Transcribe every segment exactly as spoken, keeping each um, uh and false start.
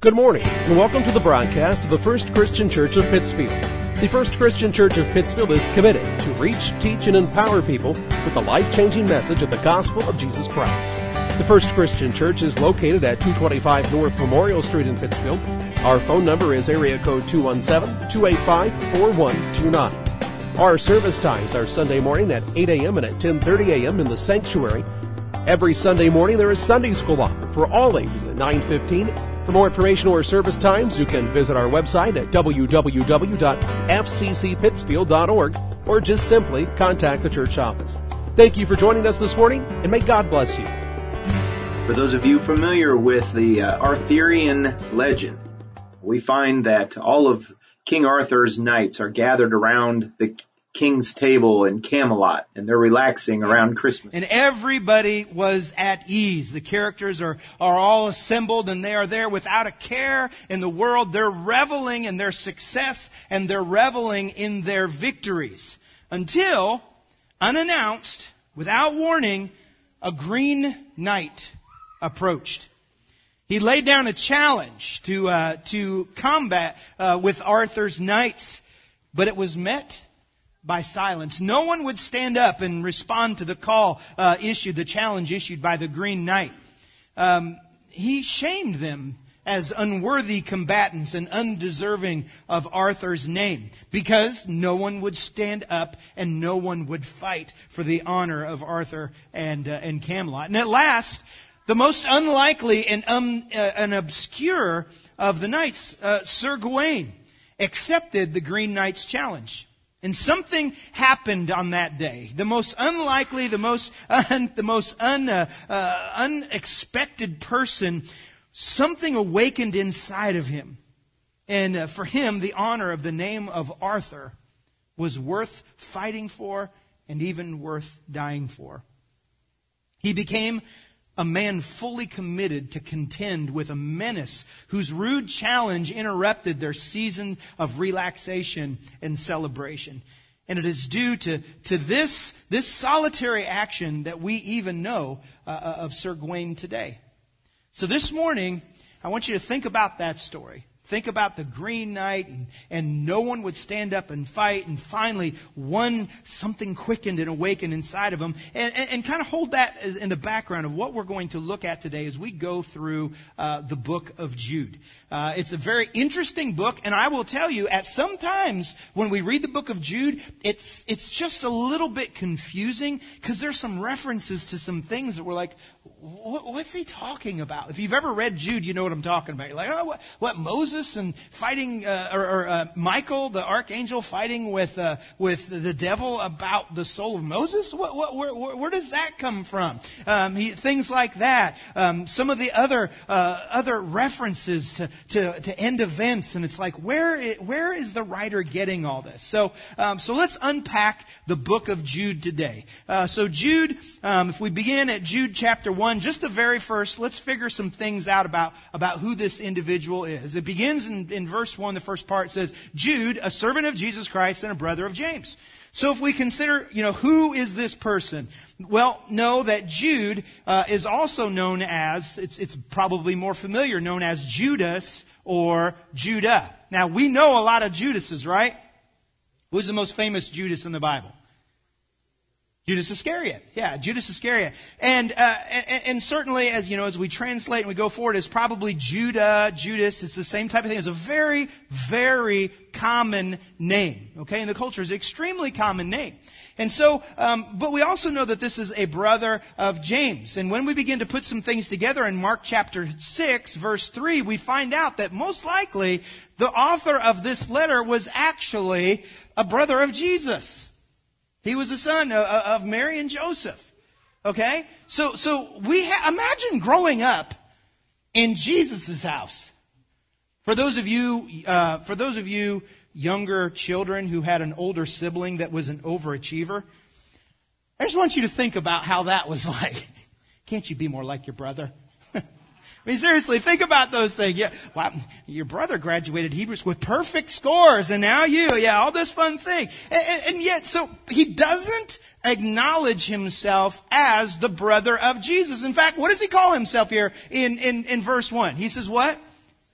Good morning, and welcome to the broadcast of the First Christian Church of Pittsfield. The First Christian Church of Pittsfield is committed to reach, teach, and empower people with the life-changing message of the gospel of Jesus Christ. The First Christian Church is located at two twenty-five North Memorial Street in Pittsfield. Our phone number is area code two one seven, two eight five, four one two nine. Our service times are Sunday morning at eight a.m. and at ten thirty a.m. in the sanctuary. Every Sunday morning there is Sunday school offered for all ages at nine fifteen. For more information or service times, you can visit our website at w w w dot f c c pittsfield dot org or just simply contact the church office. Thank you for joining us this morning, and may God bless you. For those of you familiar with the uh, Arthurian legend, we find that all of King Arthur's knights are gathered around the king's table in Camelot, and they're relaxing around Christmas. And everybody was at ease. The characters are, are all assembled, and they are there without a care in the world. They're reveling in their success, and they're reveling in their victories. Until, unannounced, without warning, a Green Knight approached. He laid down a challenge to, uh, to combat uh, with Arthur's knights, but it was met by silence. No one would stand up and respond to the call uh, issued, the challenge issued by the Green Knight. Um, he shamed them as unworthy combatants and undeserving of Arthur's name, because no one would stand up and no one would fight for the honor of Arthur and uh, and Camelot. And at last, the most unlikely and, um, uh, and obscure of the knights, uh, Sir Gawain, accepted the Green Knight's challenge. And something happened on that day. The most unlikely, the most un, the most un, uh, uh, unexpected person, something awakened inside of him. And uh, for him, the honor of the name of Arthur was worth fighting for and even worth dying for. He became a man fully committed to contend with a menace whose rude challenge interrupted their season of relaxation and celebration. And it is due to, to this, this solitary action that we even know uh, of Sir Gawain today. So this morning, I want you to think about that story. Think about the Green Knight, and, and no one would stand up and fight. And finally, one, something quickened and awakened inside of him. And, and, and kind of hold that as, in the background of what we're going to look at today as we go through uh, the book of Jude. Uh, it's a very interesting book, and I will tell you, at some times when we read the book of Jude, it's it's just a little bit confusing, because there's some references to some things that we're like, what's he talking about? If you've ever read Jude, you know what I'm talking about. You're like, oh, what, what Moses and fighting, uh, or, or uh, Michael, the archangel, fighting with uh, with the devil about the soul of Moses? What, what, where, where, where does that come from? Um, he, things like that. Um, some of the other uh, other references to, to to end events, and it's like, where is, where is the writer getting all this? So um, so let's unpack the book of Jude today. Uh, so Jude, um, if we begin at Jude chapter one, just the very first, let's figure some things out about, about who this individual is. It begins in, in verse one, the first part says, Jude, a servant of Jesus Christ and a brother of James. So if we consider, you know, who is this person? Well, know that Jude uh, is also known as, it's, it's probably more familiar, known as Judas or Judah. Now, we know a lot of Judases, right? Who's the most famous Judas in the Bible? Judas Iscariot. Yeah, Judas Iscariot. And, uh, and, and certainly, as you know, as we translate and we go forward, it's probably Judah, Judas. It's the same type of thing. It's a very, very common name. Okay, in the culture, it's an extremely common name. And so, um, but we also know that this is a brother of James. And when we begin to put some things together in Mark chapter six, verse three, we find out that most likely the author of this letter was actually a brother of Jesus. He was the son of Mary and Joseph. Okay? So, so we ha- imagine growing up in Jesus' house. For those of you, uh, for those of you younger children who had an older sibling that was an overachiever, I just want you to think about how that was like. Can't you be more like your brother? I mean, seriously, think about those things. Yeah, well, your brother graduated Hebrew school with perfect scores, and now you, yeah, all this fun thing. And, and, and yet, so he doesn't acknowledge himself as the brother of Jesus. In fact, what does he call himself here in, in, in verse one? He says what?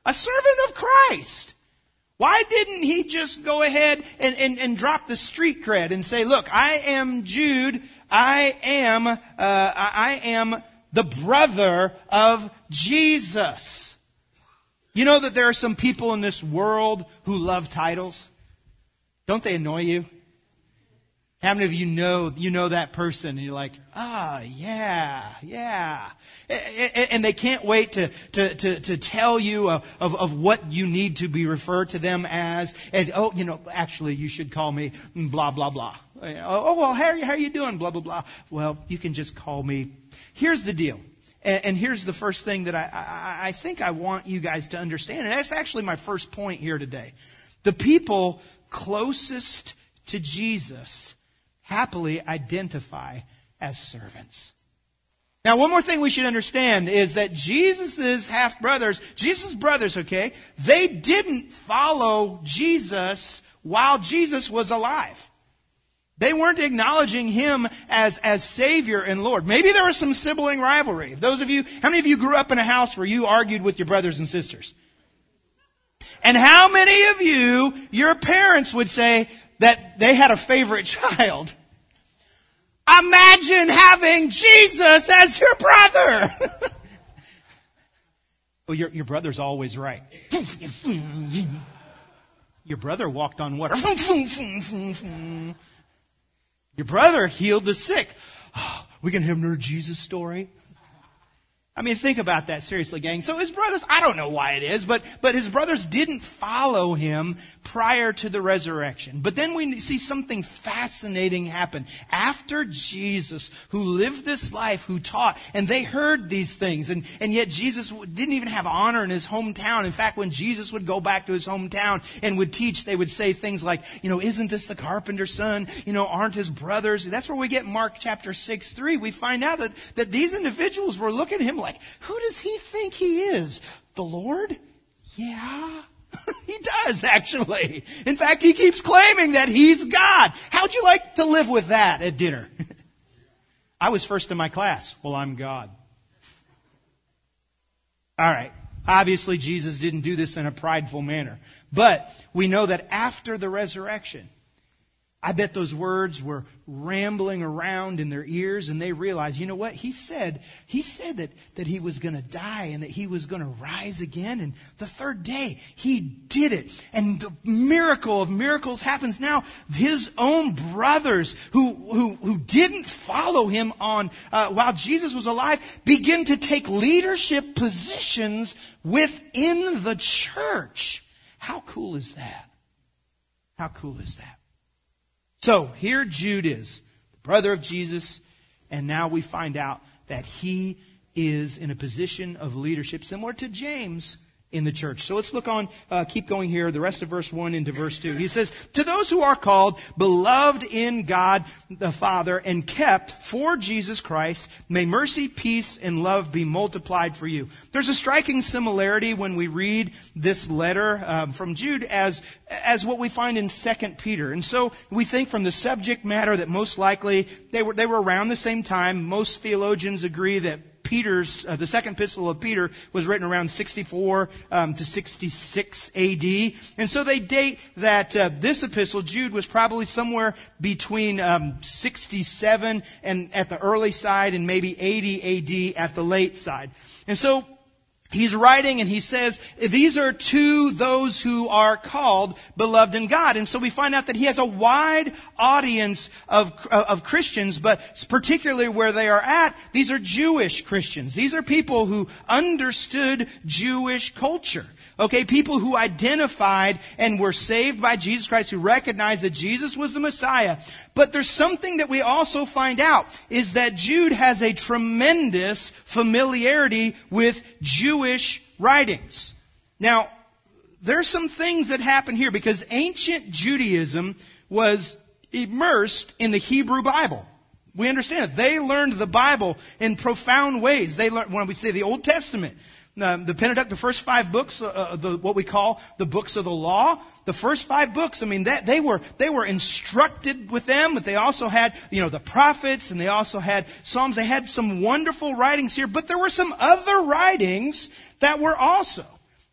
A servant of Christ. Why didn't he just go ahead and, and, and drop the street cred and say, look, I am Jude. I am, uh, I am the brother of Jesus. You know that there are some people in this world who love titles? Don't they annoy you? How many of you know, you know that person and you're like, ah, yeah, yeah. And they can't wait to, to, to, to tell you of, of, of what you need to be referred to them as. And, oh, you know, actually you should call me blah, blah, blah. Oh, well, how are you, how are you doing? Blah, blah, blah. Well, you can just call me. Here's the deal. And here's the first thing that I, I, I think I want you guys to understand. And that's actually my first point here today. The people closest to Jesus happily identify as servants. Now, one more thing we should understand is that Jesus' half-brothers, Jesus' brothers, okay, they didn't follow Jesus while Jesus was alive. They weren't acknowledging Him as, as Savior and Lord. Maybe there was some sibling rivalry. Those of you, how many of you grew up in a house where you argued with your brothers and sisters? And how many of you, your parents would say that they had a favorite child? Imagine having Jesus as your brother. Well, your, your brother's always right. Your brother walked on water. Your brother healed the sick. Oh, we can have another Jesus story. I mean, think about that seriously, gang. So his brothers, I don't know why it is, but, but his brothers didn't follow him prior to the resurrection. But then we see something fascinating happen. After Jesus, who lived this life, who taught, and they heard these things, and, and yet Jesus didn't even have honor in his hometown. In fact, when Jesus would go back to his hometown and would teach, they would say things like, you know, isn't this the carpenter's son? You know, aren't his brothers? That's where we get Mark chapter six, three. We find out that, that these individuals were looking at him like, who does he think he is? The Lord? Yeah, he does actually. In fact, he keeps claiming that he's God. How'd you like to live with that at dinner? I was first in my class. Well, I'm God. All right. Obviously, Jesus didn't do this in a prideful manner. But we know that after the resurrection, I bet those words were rambling around in their ears, and they realized, you know what? He said, he said that, that he was going to die and that he was going to rise again. And the third day, he did it. And the miracle of miracles happens now. His own brothers who, who, who didn't follow him on, uh, while Jesus was alive, begin to take leadership positions within the church. How cool is that? How cool is that? So here Jude is, the brother of Jesus, and now we find out that he is in a position of leadership similar to James in the church. So let's look on, uh, keep going here, the rest of verse one into verse two. He says, to those who are called, beloved in God the Father, and kept for Jesus Christ, may mercy, peace, and love be multiplied for you. There's a striking similarity when we read this letter um, from Jude as, as what we find in Second Peter. And so we think from the subject matter that most likely they were, they were around the same time. Most theologians agree that Peter's, uh, the second epistle of Peter was written around sixty-four um, to sixty-six A D. And so they date that uh, this epistle, Jude, was probably somewhere between um, sixty-seven and at the early side and maybe eighty A D at the late side. And so he's writing and he says, these are to those who are called, beloved in God. And so we find out that he has a wide audience of, of Christians, but particularly where they are at, these are Jewish Christians. These are people who understood Jewish culture. Okay, people who identified and were saved by Jesus Christ, who recognized that Jesus was the Messiah. But there's something that we also find out, is that Jude has a tremendous familiarity with Jewish writings. Now, there are some things that happen here because ancient Judaism was immersed in the Hebrew Bible. We understand it. They learned the Bible in profound ways. They learned, when we say the Old Testament, Um, the Pentateuch, the first five books, uh, the, what we call the books of the law, the first five books, I mean, that, they were, they were instructed with them, but they also had, you know, the prophets, and they also had Psalms. They had some wonderful writings here, but there were some other writings that were also.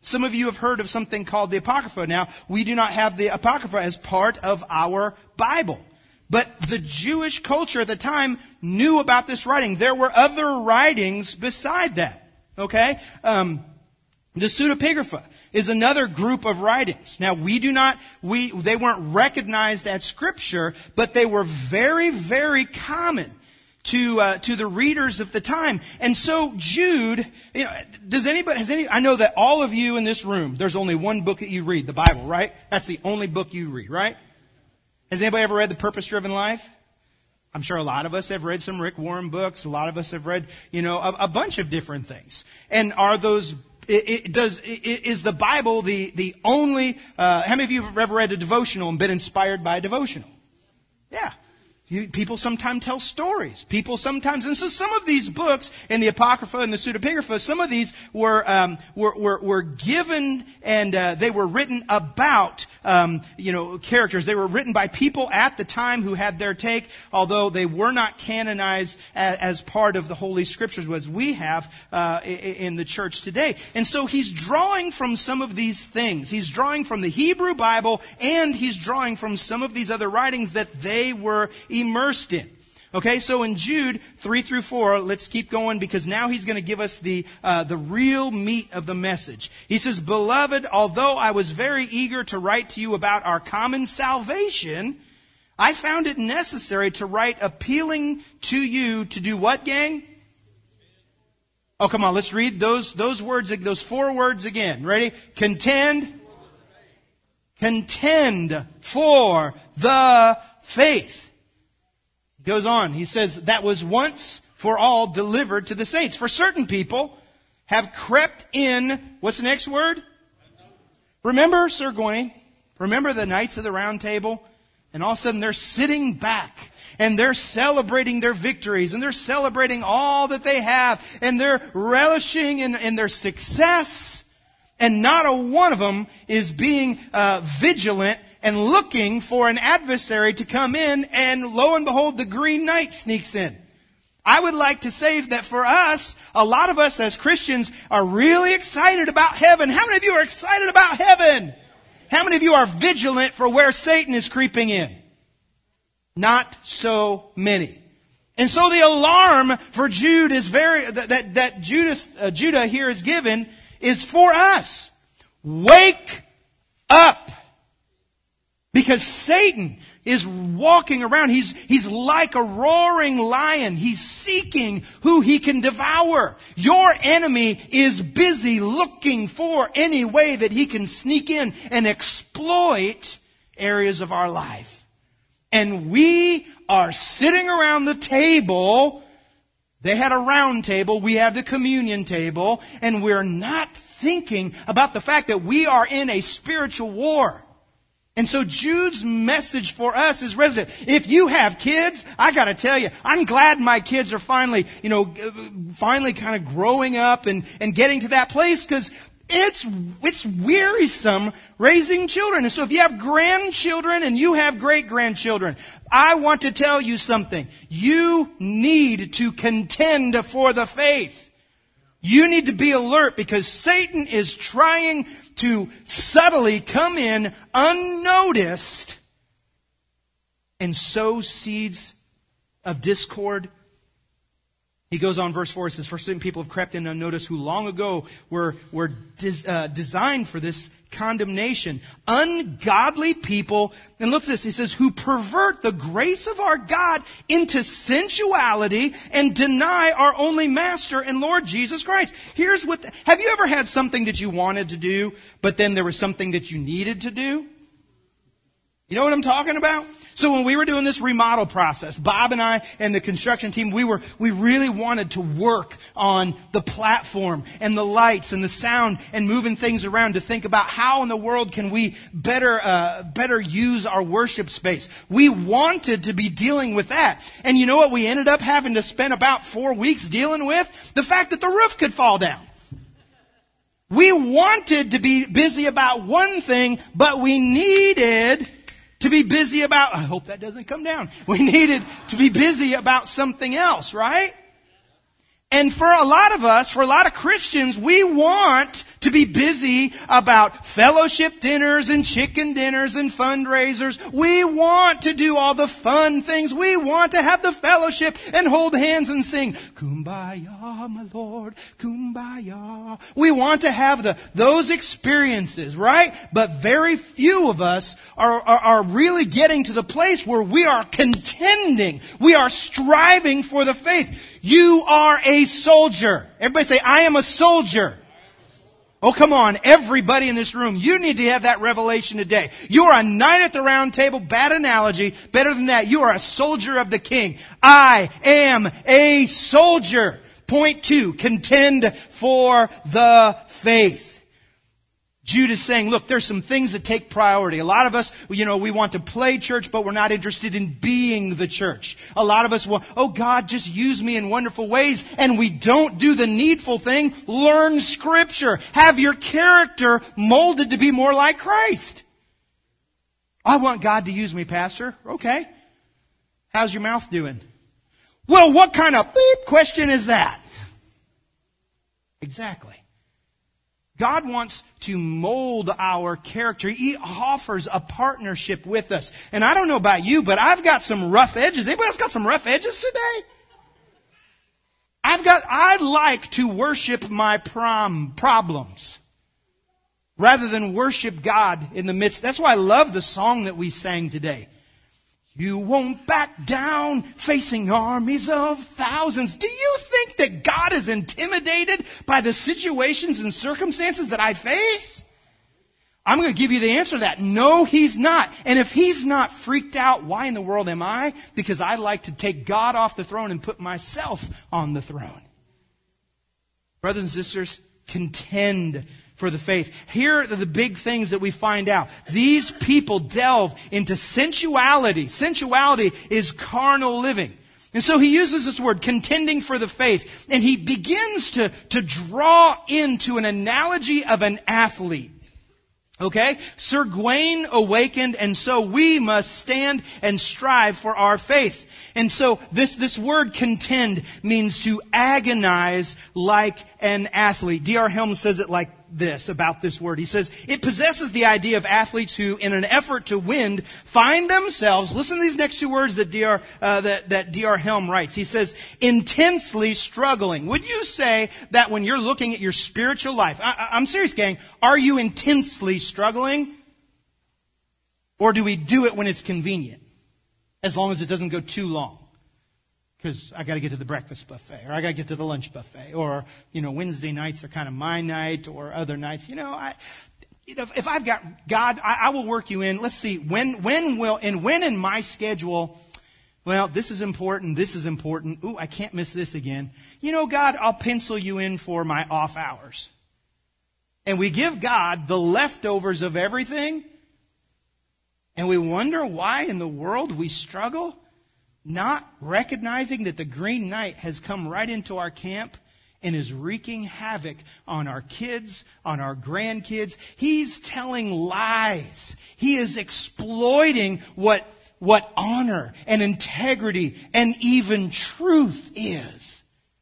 Some of you have heard of something called the Apocrypha. Now, we do not have the Apocrypha as part of our Bible. But the Jewish culture at the time knew about this writing. There were other writings beside that. Okay? Um, the Pseudepigrapha is another group of writings. Now, we do not, we, they weren't recognized as Scripture, but they were very, very common to uh, to the readers of the time. And so Jude, you know, does anybody, has any, I know that all of you in this room, there's only one book that you read, the Bible, right? That's the only book you read, right? Has anybody ever read The Purpose-Driven Life? I'm sure a lot of us have read some Rick Warren books. A lot of us have read, you know, a, a bunch of different things. And are those, it, it does, it, is the Bible the, the only, uh, how many of you have ever read a devotional and been inspired by a devotional? Yeah. You, people sometimes tell stories. People sometimes, and so some of these books in the Apocrypha and the Pseudepigrapha, some of these were um, were, were were given and uh, they were written about um, you know characters. They were written by people at the time who had their take, although they were not canonized as, as part of the Holy Scriptures as we have uh, in the church today. And so he's drawing from some of these things. He's drawing from the Hebrew Bible, and he's drawing from some of these other writings that they were immersed in. Okay, so in Jude three through four, let's keep going because now he's going to give us the uh, the real meat of the message. He says, "Beloved, although I was very eager to write to you about our common salvation, I found it necessary to write appealing to you to do what, gang? Oh, come on, let's read those those words, those four words again. Ready? Contend, contend for the faith." Goes on. He says, that was once for all delivered to the saints. For certain people have crept in, what's the next word? Remember Sir Gawain? Remember the Knights of the Round Table? And all of a sudden they're sitting back and they're celebrating their victories and they're celebrating all that they have and they're relishing in, in their success. And not a one of them is being uh, vigilant and looking for an adversary to come in, and lo and behold, the Green Knight sneaks in. I would like to say that for us, a lot of us as Christians are really excited about heaven. How many of you are excited about heaven? How many of you are vigilant for where Satan is creeping in? Not so many. And so the alarm for Jude is very, that, that, that Judas, uh, Judah here is given is for us. Wake up. Because Satan is walking around. He's, he's like a roaring lion. He's seeking who he can devour. Your enemy is busy looking for any way that he can sneak in and exploit areas of our life. And we are sitting around the table. They had a round table. We have the communion table. And we're not thinking about the fact that we are in a spiritual war. And so Jude's message for us is resident. If you have kids, I got to tell you, I'm glad my kids are finally, you know, finally kind of growing up and, and getting to that place, because it's, it's wearisome raising children. And so if you have grandchildren and you have great-grandchildren, I want to tell you something. You need to contend for the faith. You need to be alert because Satan is trying to subtly come in unnoticed and sow seeds of discord. He goes on, verse four, it says, for certain people have crept in unnoticed who long ago were, were des, uh, designed for this condemnation. Ungodly people, and look at this, he says, who pervert the grace of our God into sensuality and deny our only Master and Lord Jesus Christ. Here's what, the, have you ever had something that you wanted to do, but then there was something that you needed to do? You know what I'm talking about? So when we were doing this remodel process, Bob and I and the construction team, we were, we really wanted to work on the platform and the lights and the sound and moving things around to think about how in the world can we better, uh, better use our worship space. We wanted to be dealing with that. And you know what we ended up having to spend about four weeks dealing with? The fact that the roof could fall down. We wanted to be busy about one thing, but we needed to be busy about, I hope that doesn't come down. We needed to be busy about something else, right? And for a lot of us, for a lot of Christians, we want to be busy about fellowship dinners and chicken dinners and fundraisers. We want to do all the fun things. We want to have the fellowship and hold hands and sing, Kumbaya, my Lord, Kumbaya. We want to have the those experiences, right? But very few of us are, are, are really getting to the place where we are contending. We are striving for the faith. You are a soldier. Everybody say, I am a soldier. Oh, come on. Everybody in this room, you need to have that revelation today. You are a knight at the round table. Bad analogy. Better than that. You are a soldier of the King. I am a soldier. Point two, contend for the faith. Jude is saying, look, there's some things that take priority. A lot of us, you know, we want to play church, but we're not interested in being the church. A lot of us want, oh God, just use me in wonderful ways. And we don't do the needful thing. Learn Scripture. Have your character molded to be more like Christ. I want God to use me, Pastor. Okay. How's your mouth doing? Well, what kind of beep question is that? Exactly. God wants to mold our character. He offers a partnership with us. And I don't know about you, but I've got some rough edges. Anybody else got some rough edges today? I've got, I like to worship my prom problems rather than worship God in the midst. That's why I love the song that we sang today. You won't back down facing armies of thousands. Do you think that God is intimidated by the situations and circumstances that I face? I'm going to give you the answer to that. No, He's not. And if He's not freaked out, why in the world am I? Because I like to take God off the throne and put myself on the throne. Brothers and sisters, contend for the faith. Here are the big things that we find out. These people delve into sensuality. Sensuality is carnal living. And so he uses this word, contending for the faith. And he begins to, to draw into an analogy of an athlete. Okay? Sir Gawain awakened, and so we must stand and strive for our faith. And so this, this word contend means to agonize like an athlete. D R Helm says it like this about this word. He says, it possesses the idea of athletes who, in an effort to win, find themselves, listen to these next two words that D R, uh, that, that D R Helm writes. He says, intensely struggling. Would you say that when you're looking at your spiritual life, I, I'm serious, gang, are you intensely struggling? Or do we do it when it's convenient? As long as it doesn't go too long. Because I got to get to the breakfast buffet, or I got to get to the lunch buffet, or, you know, Wednesday nights are kind of my night, or other nights. You know, I, you know, if I've got God, I, I will work you in. Let's see, when, when will, and when in my schedule, well, this is important, this is important. Ooh, I can't miss this again. You know, God, I'll pencil you in for my off hours. And we give God the leftovers of everything, and we wonder why in the world we struggle. Not recognizing that the Green Knight has come right into our camp and is wreaking havoc on our kids, on our grandkids. He's telling lies. He is exploiting what, what honor and integrity and even truth is.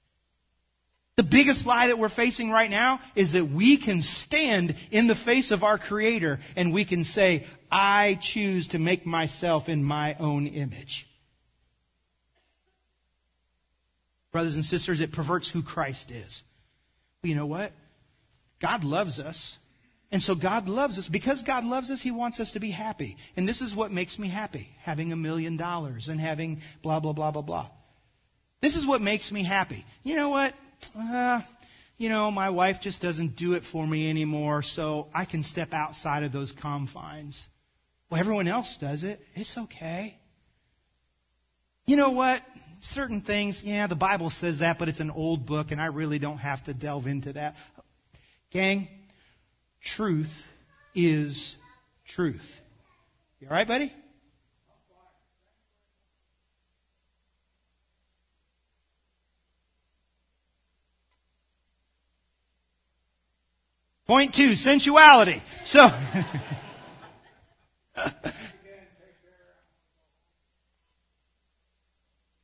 The biggest lie that we're facing right now is that we can stand in the face of our Creator and we can say, I choose to make myself in my own image. Brothers and sisters, it perverts who Christ is. But you know what? God loves us. And so God loves us. Because God loves us, He wants us to be happy. And this is what makes me happy. Having a million dollars and having blah, blah, blah, blah, blah. This is what makes me happy. You know what? Uh, you know, my wife just doesn't do it for me anymore, so I can step outside of those confines. Well, everyone else does it. It's okay. You know what? Certain things, yeah, the Bible says that, but it's an old book, and I really don't have to delve into that. Gang, truth is truth. You all right, buddy? Point two, sensuality. So...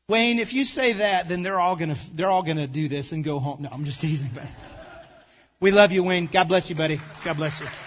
Wayne, if you say that, then they're all gonna they're all gonna do this and go home. No, I'm just teasing. But we love you, Wayne. God bless you, buddy. God bless you.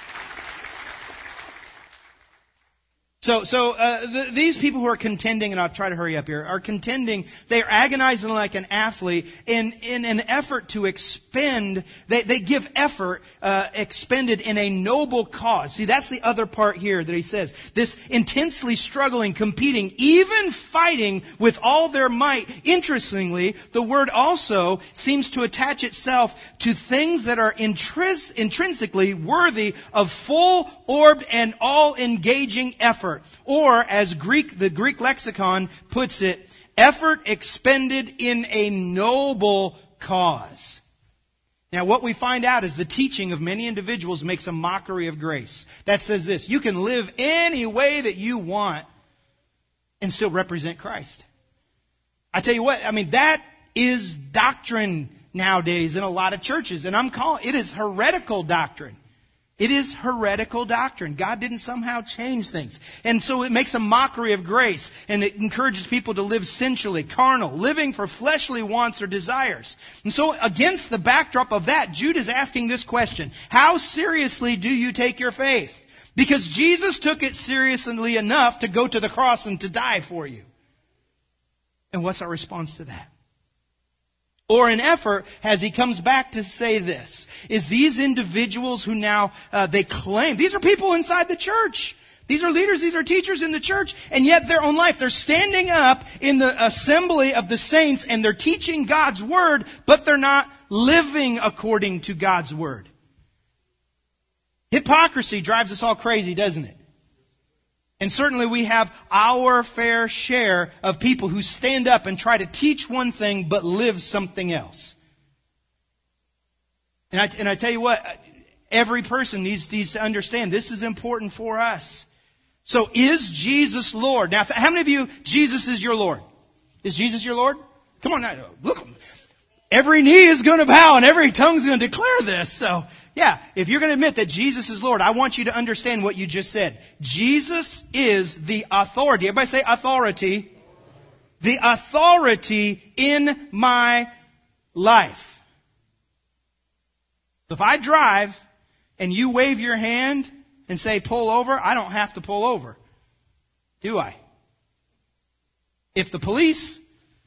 So, so uh, th- these people who are contending, and I'll try to hurry up here, are contending. They are agonizing like an athlete in in an effort to expend. They they give effort uh, expended in a noble cause. See, that's the other part here that he says. This intensely struggling, competing, even fighting with all their might. Interestingly, the word also seems to attach itself to things that are intris- intrinsically worthy of full-orbed and all-engaging effort. Or, as Greek, the Greek lexicon puts it, effort expended in a noble cause. Now, what we find out is the teaching of many individuals makes a mockery of grace. That says this: you can live any way that you want and still represent Christ. I tell you what, I mean, that is doctrine nowadays in a lot of churches. And I'm calling it is heretical doctrine. It is heretical doctrine. God didn't somehow change things. And so it makes a mockery of grace, and it encourages people to live sensually, carnal, living for fleshly wants or desires. And so against the backdrop of that, Jude is asking this question: how seriously do you take your faith? Because Jesus took it seriously enough to go to the cross and to die for you. And what's our response to that? Or an effort, as he comes back to say this, is these individuals who now, uh, they claim, these are people inside the church. These are leaders, these are teachers in the church, and yet their own life, they're standing up in the assembly of the saints and they're teaching God's word, but they're not living according to God's word. Hypocrisy drives us all crazy, doesn't it? And certainly we have our fair share of people who stand up and try to teach one thing but live something else. And I, and I tell you what, every person needs, needs to understand this is important for us. So is Jesus Lord? Now, how many of you, Jesus is your Lord? Is Jesus your Lord? Come on now, look. Every knee is going to bow and every tongue is going to declare this. So, yeah, if you're going to admit that Jesus is Lord, I want you to understand what you just said. Jesus is the authority. Everybody say authority. The authority in my life. So if I drive and you wave your hand and say pull over, I don't have to pull over. Do I? If the police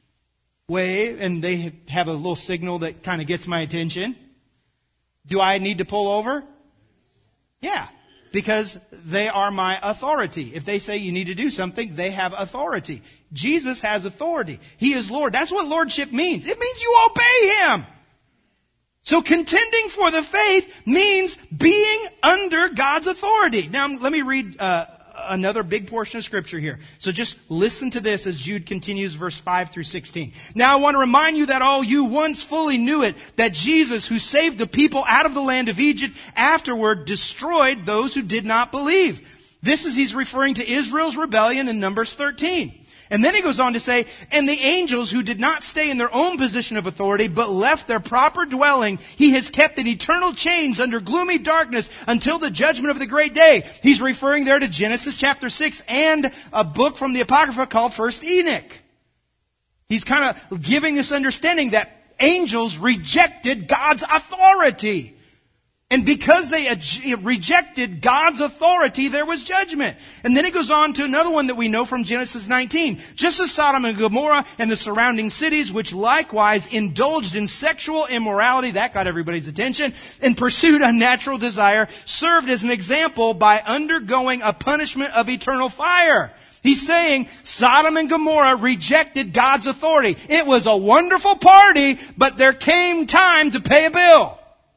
wave and they have a little signal that kind of gets my attention, do I need to pull over? Yeah, because they are my authority. If they say you need to do something, they have authority. Jesus has authority. He is Lord. That's what lordship means. It means you obey Him. So contending for the faith means being under God's authority. Now, let me read uh, another big portion of Scripture here. So just listen to this as Jude continues verse five through sixteen. Now I want to remind you that all you once fully knew it, that Jesus, who saved the people out of the land of Egypt, afterward destroyed those who did not believe. This is, he's referring to Israel's rebellion in Numbers thirteen. And then he goes on to say, and the angels who did not stay in their own position of authority, but left their proper dwelling, he has kept in eternal chains under gloomy darkness until the judgment of the great day. He's referring there to Genesis chapter six and a book from the Apocrypha called First Enoch. He's kind of giving this understanding that angels rejected God's authority. And because they rejected God's authority, there was judgment. And then it goes on to another one that we know from Genesis nineteen. Just as Sodom and Gomorrah and the surrounding cities, which likewise indulged in sexual immorality, that got everybody's attention, and pursued unnatural desire, served as an example by undergoing a punishment of eternal fire. He's saying Sodom and Gomorrah rejected God's authority. It was a wonderful party, but there came time to pay a bill.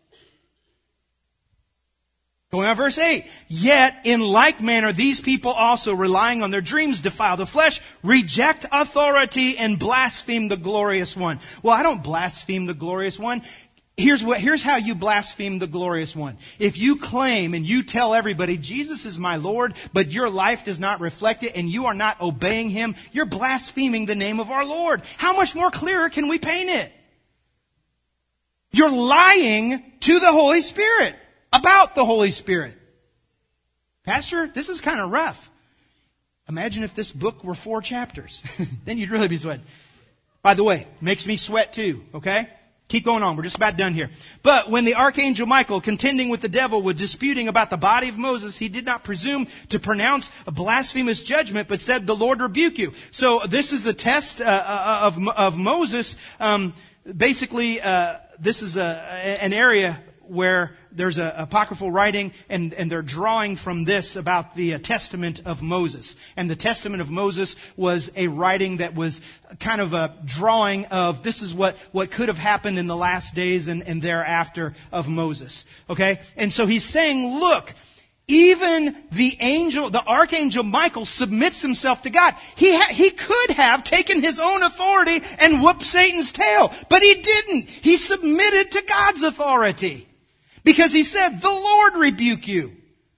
Going on verse eight. Yet in like manner these people also, relying on their dreams, defile the flesh, reject authority, and blaspheme the glorious one. Well, I don't blaspheme the glorious one. Here's what, here's how you blaspheme the glorious one. If you claim and you tell everybody, Jesus is my Lord, but your life does not reflect it and you are not obeying Him, you're blaspheming the name of our Lord. How much more clearer can we paint it? You're lying to the Holy Spirit. About the Holy Spirit. Pastor, this is kind of rough. Imagine if this book were four chapters. Then you'd really be sweating. By the way, makes me sweat too, okay? Keep going on. We're just about done here. But when the archangel Michael, contending with the devil, was disputing about the body of Moses, he did not presume to pronounce a blasphemous judgment, but said, "The Lord rebuke you." So this is the test uh, of of Moses. Um, basically, uh, this is a, an area where there's a apocryphal writing, and, and they're drawing from this about the uh, Testament of Moses. And the Testament of Moses was a writing that was kind of a drawing of this is what, what could have happened in the last days and, and thereafter of Moses. Okay? And so he's saying, look, even the angel, the archangel Michael submits himself to God. He ha- he could have taken his own authority and whooped Satan's tail, but he didn't. He submitted to God's authority. Because he said, "The Lord rebuke you."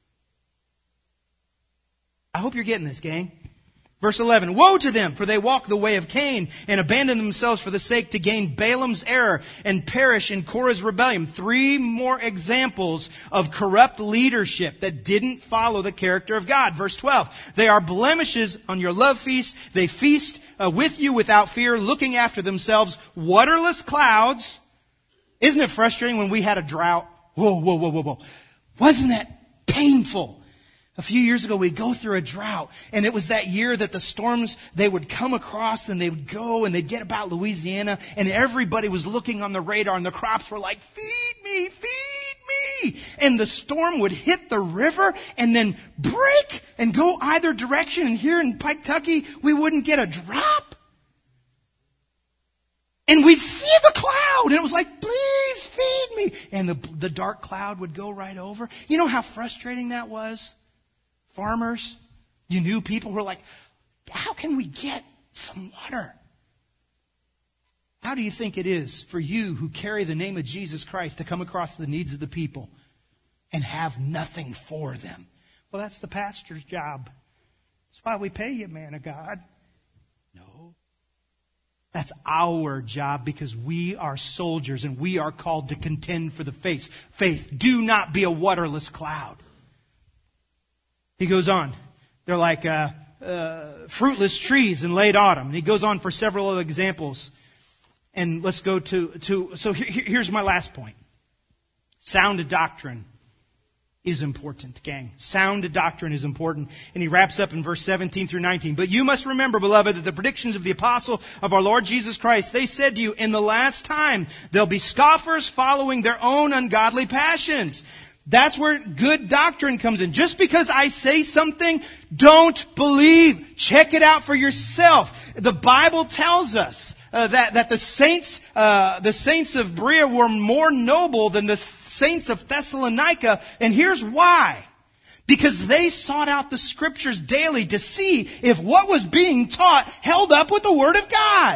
I hope you're getting this, gang. Verse eleven, "Woe to them, for they walk the way of Cain and abandon themselves for the sake to gain Balaam's error and perish in Korah's rebellion." Three more examples of corrupt leadership that didn't follow the character of God. Verse twelve, "They are blemishes on your love feast. They feast uh, with you without fear, looking after themselves waterless clouds." Isn't it frustrating when we had a drought? Whoa, whoa, whoa, whoa, whoa. Wasn't that painful? A few years ago, we'd go through a drought, and it was that year that the storms, they would come across, and they would go, and they'd get about Louisiana, and everybody was looking on the radar, and the crops were like, "Feed me, feed me." And the storm would hit the river, and then break, and go either direction, and here in Kentucky, we wouldn't get a drop. And we'd see the cloud, and it was like, "Please feed me." And the, the dark cloud would go right over. You know how frustrating that was? Farmers, you knew people were like, "How can we get some water?" How do you think it is for you who carry the name of Jesus Christ to come across the needs of the people and have nothing for them? Well, that's the pastor's job. That's why we pay you, man of God. No. That's our job, because we are soldiers and we are called to contend for the faith. Faith. Do not be a waterless cloud. He goes on. They're like uh, uh, fruitless trees in late autumn. And he goes on for several other examples. And let's go to, to so here, here's my last point. Sound doctrine is important, gang. Sound doctrine is important. And he wraps up in verse seventeen through nineteen. "But you must remember, beloved, that the predictions of the apostle of our Lord Jesus Christ, they said to you, in the last time, there'll be scoffers following their own ungodly passions." That's where good doctrine comes in. Just because I say something, don't believe. Check it out for yourself. The Bible tells us uh, that, that the saints, uh, the saints of Berea were more noble than the saints of Thessalonica. And here's why. Because they sought out the scriptures daily to see if what was being taught held up with the Word of God.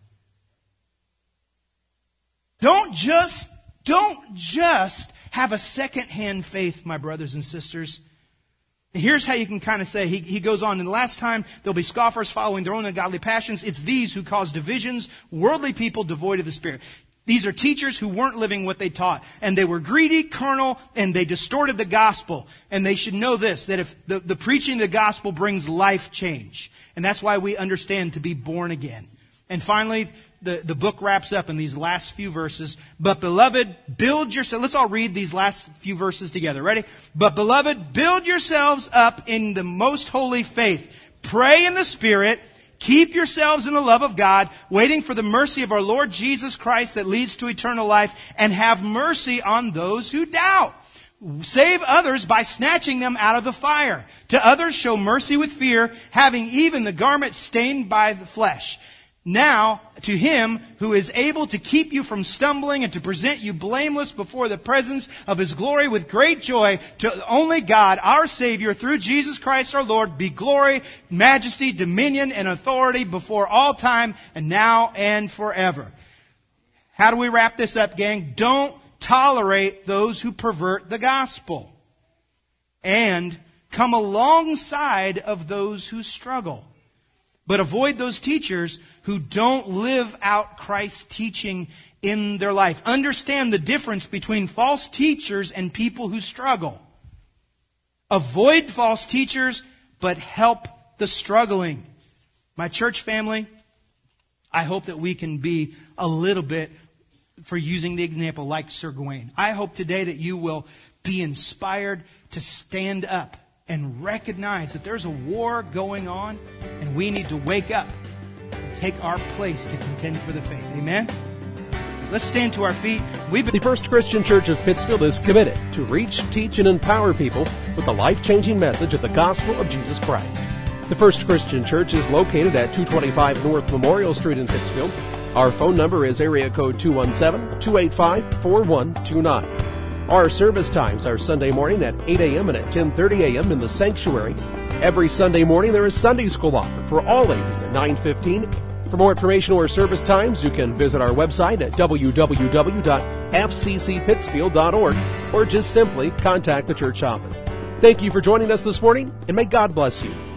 Don't just, don't just have a second-hand faith, my brothers and sisters. Here's how you can kind of say, he, he goes on, "In the last time, there'll be scoffers following their own ungodly passions. It's these who cause divisions, worldly people devoid of the Spirit." These are teachers who weren't living what they taught. And they were greedy, carnal, and they distorted the gospel. And they should know this, that if the, the preaching of the gospel brings life change. And that's why we understand to be born again. And finally, the, the book wraps up in these last few verses. "But beloved, build yourselves..." Let's all read these last few verses together. Ready? "But beloved, build yourselves up in the most holy faith. Pray in the Spirit. Keep yourselves in the love of God, waiting for the mercy of our Lord Jesus Christ that leads to eternal life, and have mercy on those who doubt. Save others by snatching them out of the fire. To others show mercy with fear, having even the garment stained by the flesh. Now, to Him who is able to keep you from stumbling and to present you blameless before the presence of His glory with great joy, to only God, our Savior, through Jesus Christ our Lord, be glory, majesty, dominion, and authority before all time, and now and forever." How do we wrap this up, gang? Don't tolerate those who pervert the gospel. And come alongside of those who struggle. But avoid those teachers who don't live out Christ's teaching in their life. Understand the difference between false teachers and people who struggle. Avoid false teachers, but help the struggling. My church family, I hope that we can be a little bit, for using the example, like Sir Gawain. I hope today that you will be inspired to stand up and recognize that there's a war going on and we need to wake up and take our place to contend for the faith. Amen? Let's stand to our feet. We've been The First Christian Church of Pittsfield is committed to reach, teach, and empower people with the life-changing message of the gospel of Jesus Christ. The First Christian Church is located at two twenty-five North Memorial Street in Pittsfield. Our phone number is area code two one seven, two eight five, four one two nine. Our service times are Sunday morning at eight a.m. and at ten thirty a.m. in the sanctuary. Every Sunday morning there is Sunday school offered for all ages at nine fifteen. For more information or service times, you can visit our website at w w w dot f c c pittsfield dot org or just simply contact the church office. Thank you for joining us this morning, and may God bless you.